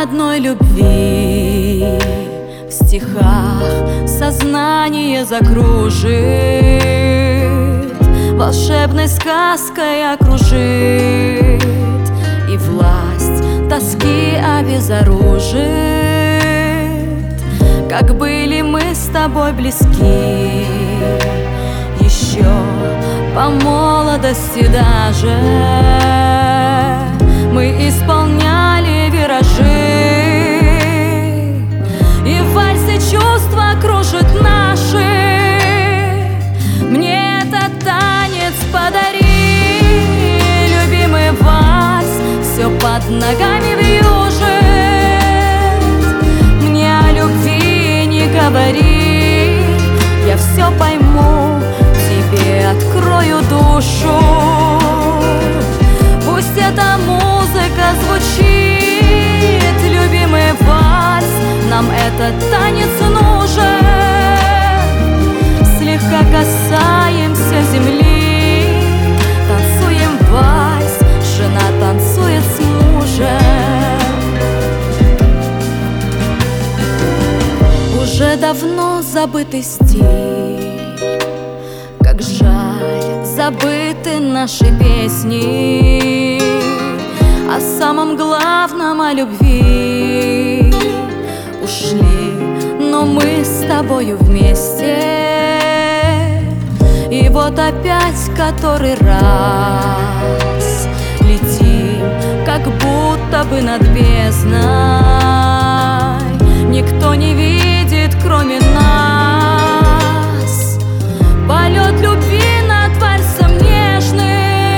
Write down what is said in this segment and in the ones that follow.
одной любви в стихах сознание закружит, волшебной сказкой окружит, и власть тоски обезоружит. Как были мы с тобой близки еще по молодости даже, мы исполняли виражи, и в вальсе чувства кружит наши. Мне этот танец подари, любимый вальс, все под ногами вьюжит. Мне о любви не говори, я все пойму, тебе открою душу. Пусть эта музыка звучит, любимый вальс, нам этот танец нужен. Слегка касаемся земли, танцуем вальс, жена танцует с мужем. Уже давно забытый стиль, как жаль, забыты наши песни о самом главном, о любви. Ушли, но мы с тобою вместе, и вот опять который раз летим, как будто бы над бездной. Никто не видит, кроме нас, полет любви над вальсом нежным.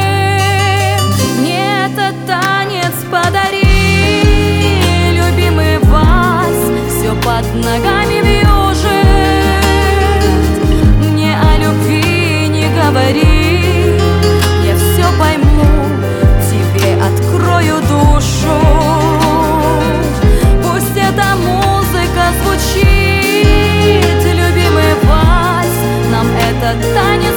Мне этот танец подари, любимый вальс, все под ногами вьюжит. Мне о любви не говори, я все пойму, тебе открою душу. Пусть эта музыка звучит, любимый вальс, нам этот танец